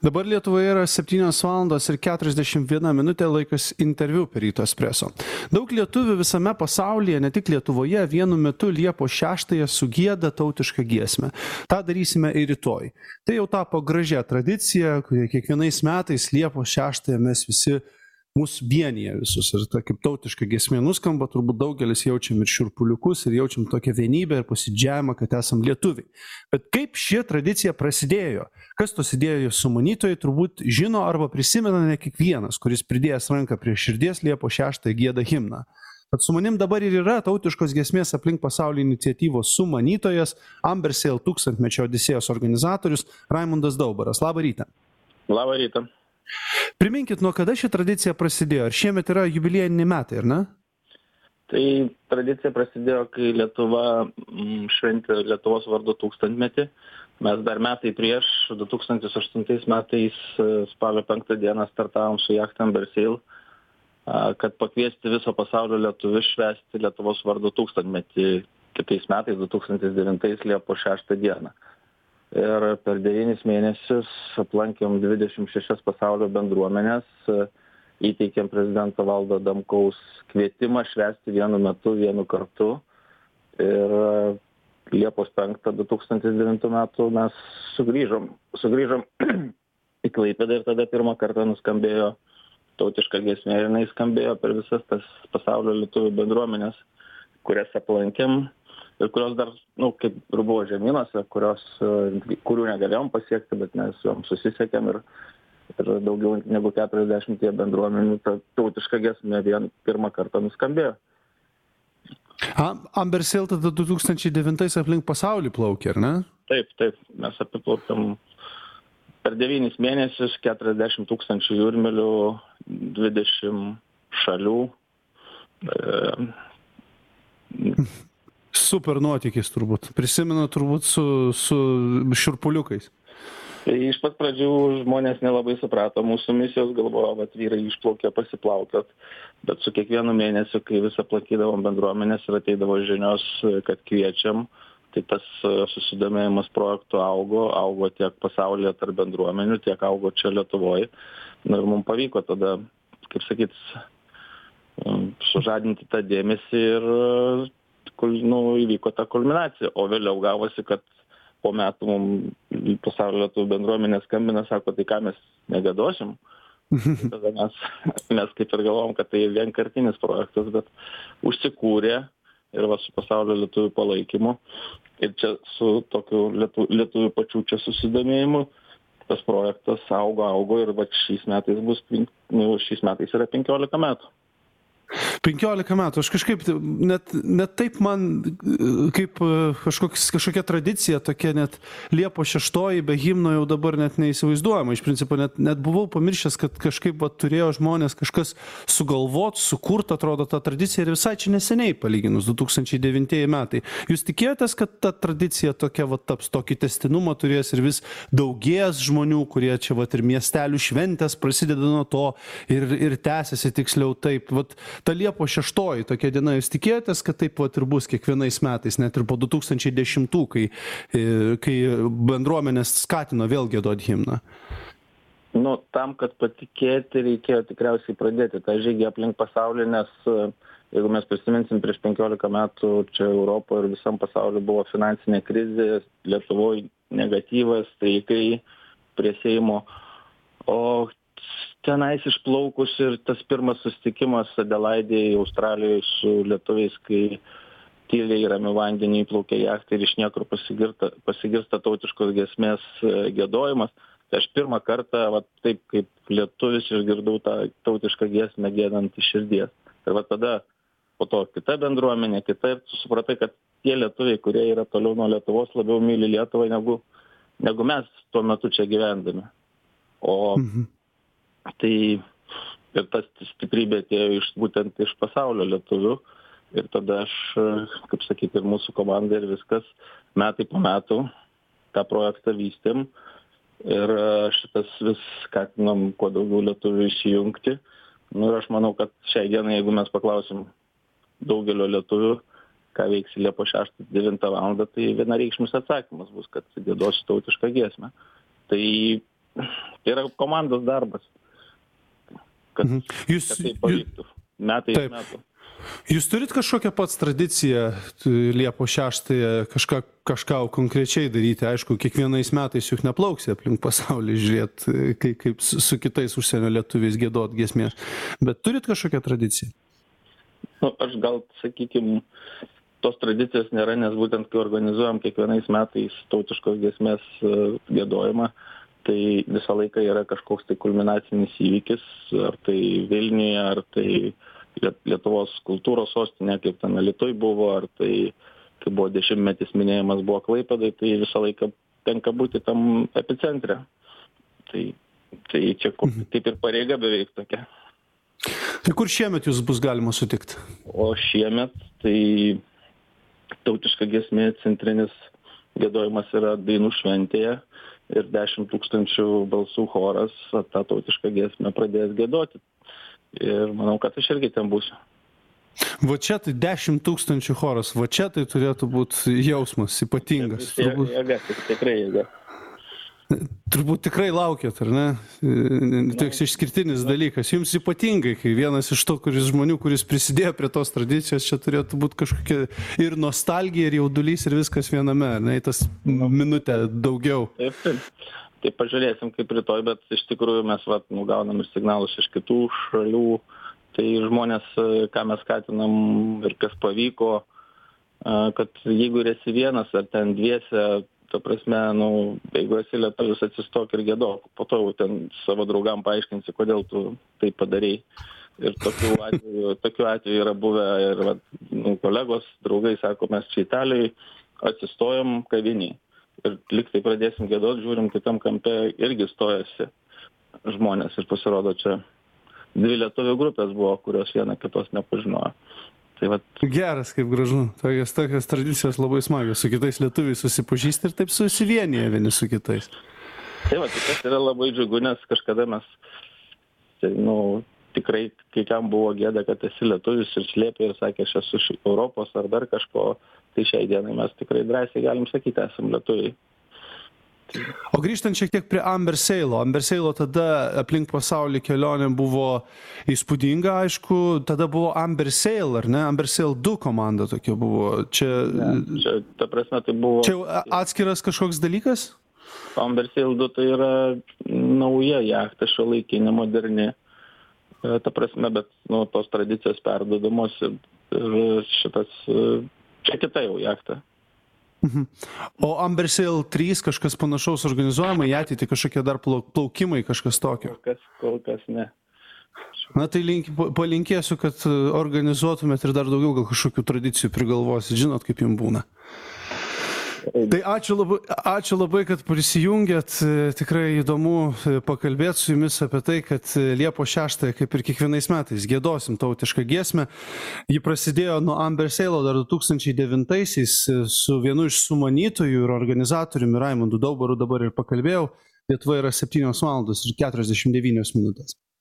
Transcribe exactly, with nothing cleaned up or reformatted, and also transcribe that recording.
Dabar Lietuvoje yra septynios valandos ir keturiasdešimt viena minutė, laikas interviu per Ryto Espresso. Daug lietuvių visame pasaulyje, ne tik Lietuvoje, vienu metu Liepos šeštąją sugieda tautišką giesmę. Ta darysime ir rytoj. Tai jau tapo gražia tradicija, kurie kiekvienais metais Liepos šeštąją mes visi mūsų vienyje visus. Ir ta kaip tautiška giesmė nuskamba, turbūt daugelis jaučiam ir šiurpuliukus, ir jaučiam tokią vienybę ir pasidžiavimą, kad esam lietuviai. Bet kaip ši tradicija prasidėjo? Kas tos idėjos sumanytojai turbūt žino arba prisimena ne kiekvienas, kuris pridėjęs ranką prie širdies Liepos šeštąją gieda himną. Tad su manim dabar ir yra tautiškos giesmės aplink pasaulį iniciatyvos sumanytojas, Ambersail tūkstantmečio odisėjos organizatorius Raimundas Daubaras. Labą rytą. Labą rytą. Priminkit, nuo kada ši tradicija prasidėjo? Ar šiemet yra jubiliejiniai metai, ar ne? Tai tradicija prasidėjo, kai Lietuva šventė Lietuvos vardo tūkstantmetį. Mes dar metai prieš, du tūkstančiai aštuntais metais spalio penktą dieną startavom su jachta Ambersail, kad pakviesti viso pasaulio lietuvius švęsti Lietuvos vardo tūkstantmetį kitais metais, du tūkstančiai devintais Liepos šeštą dieną. Ir per devynis mėnesius aplankėm dvidešimt šešias pasaulio bendruomenės, įteikėm prezidento Valdo Adamkaus kvietimą švęsti vienu metu, vienu kartu. Ir Liepos penktą du tūkstančiai devintų metų mes sugrįžom, sugrįžom į Klaipėdą ir tada pirmą kartą nuskambėjo tautiška giesmė ir jinai skambėjo per visas tas pasaulio lietuvių bendruomenės, kurias aplankėm. Ir kurios dar, nu, kaip ir buvo žemynuose, kurios, kurių negalėjom pasiekti, bet mes joms susisiekėm ir, ir daugiau negu keturiasdešimt bendruomenių ta tautiška giesmė vien pirmą kartą nuskambėjo. Ambersail tada du tūkstančiai devintais aplink pasaulį plaukė, ar ne? Taip, taip. Mes apiplaukėm per devynis mėnesius keturiasdešimt tūkstančių jūrmylių, dvidešimt šalių. E... Super nuotykis turbūt. Prisimenu turbūt su, su šiurpuliukais. Tai iš pat pradžių žmonės nelabai suprato mūsų misijos, galvojo, kad vyrai išplaukė pasiplaukiot, bet su kiekvienu mėnesiu, kai vis aplankydavom bendruomenės ir ateidavo žinios, kad kviečiam, tai tas susidomėjimas projektu augo, augo tiek pasaulyje tarp bendruomenių, tiek augo čia Lietuvoje. Na, ir mums pavyko tada, kaip sakyt, sužadinti tą dėmesį ir nu, įvyko ta kulminacija, o vėliau gavosi, kad po metų mums pasaulio lietuvių bendruomenė skambina, sako, tai ką mes negadosim. Tada mes, mes kaip ir galvom, kad tai vienkartinis projektas, bet užsikūrė ir va su pasaulio lietuvių palaikymu. Ir čia su tokiu lietu, lietuvių pačių čia susidomėjimu tas projektas augo, augo ir va šiais metais bus, nu, šiais metais yra penkiolika metų. penkiolika metų. Aš kažkaip, net, net taip man, kaip kažkoks, kažkokia tradicija, tokia net Liepos šeštoji be himno jau dabar net neįsivaizduojama. Iš principo net, net buvau pamiršęs, kad kažkaip va, turėjo žmonės kažkas sugalvot, sukurt, atrodo, tą tradiciją ir visai čia neseniai palyginus, du tūkstančiai devintieji metai. Jūs tikėjotės, kad ta tradicija tokia va, taps, tokį testinumą turės ir vis daugės žmonių, kurie čia va, ir miestelių šventės prasideda nuo to ir, ir tęsiasi tiksliau taip. Va, ta Liepos šeštoji tokia diena, jūs tikėjotės, kad taip pat ir bus kiekvienais metais, net ir po du tūkstančiai dešimtų, kai, kai bendruomenės skatino vėl giedot himną? Nu, tam, kad patikėti, reikėjo tikriausiai pradėti tą žygį aplink pasaulį, nes jeigu mes prisiminsim prieš penkiolika metų, čia Europoje ir visam pasauliu buvo finansinė krizė, Lietuvoje negatyvas, streikai prie Seimo, o tenais išplaukus ir tas pirmas susitikimas Adelaidėje, Australijoje su lietuviais, kai tyliai ramiu vandeniu įplaukė jachtą ir iš niekur pasigirsta, pasigirsta tautiškos giesmės giedojimas. Tai aš pirmą kartą, va, taip kaip lietuvis, išgirdau tą tautišką giesmę giedant iš širdies. Ir va tada po to kita bendruomenė, kita ir tu supratai, kad tie lietuviai, kurie yra toliau nuo Lietuvos, labiau myli Lietuvą negu, negu mes tuo metu čia gyvendami. O mhm. Tai ir tas stiprybė atėjo iš, būtent iš pasaulio lietuvių ir tada aš, kaip sakyti, ir mūsų komanda ir viskas metai po metų tą projektą vystėm ir šitas vis skatinom kuo daugiau lietuvių įsijungti. Nu ir aš manau, kad šiai dienai, jeigu mes paklausim daugelio lietuvių, ką veiksi Liepos šeštą devintą valandą, tai vienareikšmis atsakymas bus, kad giedosiu tautišką giesmę. Tai tai yra komandos darbas, kad, Mhm. Jūs, kad tai jūs, pavyktų. Metai iš Taip. metų. jūs turit kažkokią pats tradiciją t- Liepos šeštąją kažką, kažką konkrečiai daryti? Aišku, kiekvienais metais juk neplauksi aplink pasaulį žiūrėti, kaip, kaip su, su kitais užsienio lietuviais giedot giesmės. Bet turit kažkokią tradiciją? Nu, aš gal, sakykime, tos tradicijos nėra, nes būtent kai organizuojam kiekvienais metais tautiškos giesmės e, giedojimą, tai visą laiką yra kažkoks tai kulminacinis įvykis, ar tai Vilniuje, ar tai Liet- Lietuvos kultūros sostinė, kaip ten Alytuj buvo, ar tai, kai buvo dešimtmetis minėjimas, buvo Klaipėdai, tai visą laiką tenka būti tam epicentre. Tai, tai čia ko- kaip ir pareiga beveik tokia. Tai kur šiemet jūs bus galima sutikti? O šiemet tai tautiška giesmė centrinis giedojimas yra dainų šventėje ir dešimt tūkstančių balsų choras tą tautišką giesmę pradės giedoti. Ir manau, kad aš irgi ten būsiu. Va čia tai dešimt tūkstančių choras, va čia tai turėtų būti jausmas ypatingas. Jėga, Turbūt, jėga, tik- tikrai jėga. turbūt tikrai laukėt, ar ne? Toks išskirtinis dalykas. Jums ypatingai, kai vienas iš to kuris žmonių, kuris prisidėjo prie tos tradicijos, čia turėtų būti kažkokia ir nostalgija, ir jaudulys, ir viskas viename, ar ne? Tas minutę daugiau. Taip, taip. Tai pažiūrėsim kaip rytoj, bet iš tikrųjų mes vat, nu, gaunam ir signalus iš kitų šalių. Tai žmonės, e, ką mes skatinam ir kas pavyko, e, kad jeigu ir esi vienas ar ten dviese, ta prasme, nu, jeigu esi lietuvis, atsistok ir giedok. Po to jau ten savo draugam paaiškinsi, kodėl tu tai padarei. Ir tokių atvejų, tokių atvejų yra buvę ir vat, nu, kolegos, draugai sako, mes čia Italijai atsistojom kavinį. Ir liktai pradėsim giedot, žiūrim kitam kampe, irgi stojasi žmonės ir pasirodo čia dvi lietuvių grupės buvo, kurios viena kitos nepažinojo. Tai vat, Geras, kaip gražu. Tokios, tokios tradicijos labai smagios. Su kitais lietuviais susipažįsti ir taip susivienyje vieni su kitais. tai va, tai tas yra labai džiugu, nes kažkada mes, tai, nu, tikrai kai kam buvo gėda, kad esi lietuvis ir slėpė ir sakė, aš esu iš Europos ar dar kažko, tai šiai dienai mes tikrai drąsiai galim sakyti, esam lietuviai. O grįžtant šiek tiek prie Ambersailo. Ambersailo tada aplink pasaulį kelionė buvo įspūdinga, aišku, tada buvo Ambersail, ar ne? Ambersail du komanda tokia buvo. Čia, Čia, ta prasme, tai buvo... čia jau atskiras kažkoks dalykas? Ambersail du tai yra nauja jachta, šiuolaikinė, moderni. E, Ta prasme, bet nu, tos tradicijos perduodamos ir, ir šitas, e, čia kita jau jachta. Mhm. O Ambersail trys kažkas panašaus organizuojama į ateitį, kažkokie dar plau- plaukimai, kažkas tokio. Kol kas, kol kas ne. Na tai link, pa- palinkėsiu, kad e, organizuotumėt ir dar daugiau gal kažkokių tradicijų prigalvosit. Žinot, kaip jums būna. Tai ačiū labai, ačiū labai, kad prisijungėt. E, Tikrai įdomu e, pakalbėti su jumis apie tai, kad e, Liepos šeštąją, kaip ir kiekvienais metais, giedosim tautišką giesmę. Ji prasidėjo nuo Ambersailo dar du tūkstančiai devintaisiais e, su vienu iš sumanytojų ir organizatoriumi Raimondu Daubaru dabar ir pakalbėjau. Lietuvoje yra septynios valandos ir keturiasdešimt devynios minutės.